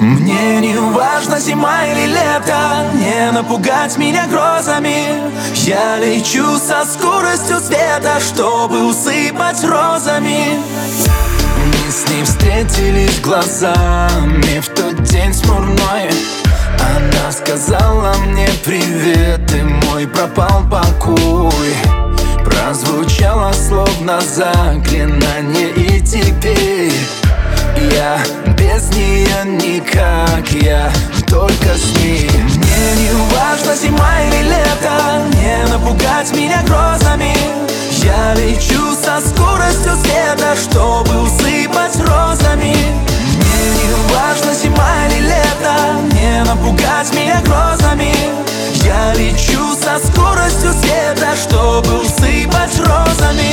Мне не важно, зима или лето, не напугать меня грозами. Я лечу со скоростью света, чтобы усыпать розами. Мы с ней встретились глазами в тот день смурной. Она сказала мне привет, и мой пропал покой. Прозвучало словно заклинание, и теперь я без нее никак, я только с ней. Мне не важно, зима или лето, не напугать меня грозами. Я лечу со скоростью света, чтобы усыпать розами. Мне не важно, зима или лето, не напугать меня грозами. Я лечу со скоростью света, чтобы усыпать розами.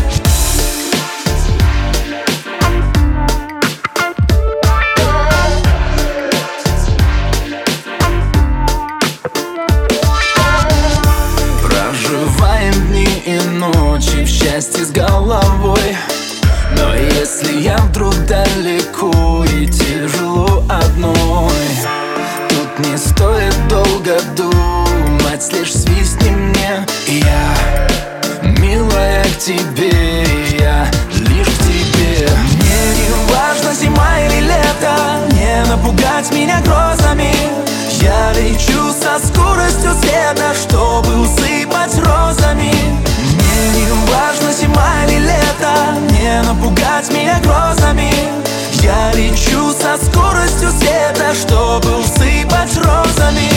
Проживаем дни и ночи в счастье с головой. Но если я вдруг далеко и тяжело одной, тут не стоит долго думать, лишь свистни мне. Я, милая, к тебе, я лишь к тебе. Мне не важно, зима или лето, не напугать меня грозами. Я лечу со скоростью света, чтобы усыпать розами. Мне не важно, зима или лето, не напугать меня грозами. Я лечу со скоростью света, чтобы усыпать розами.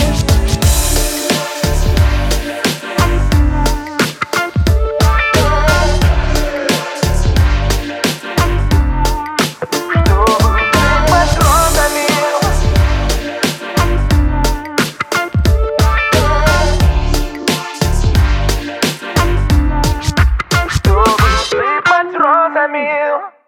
Розами.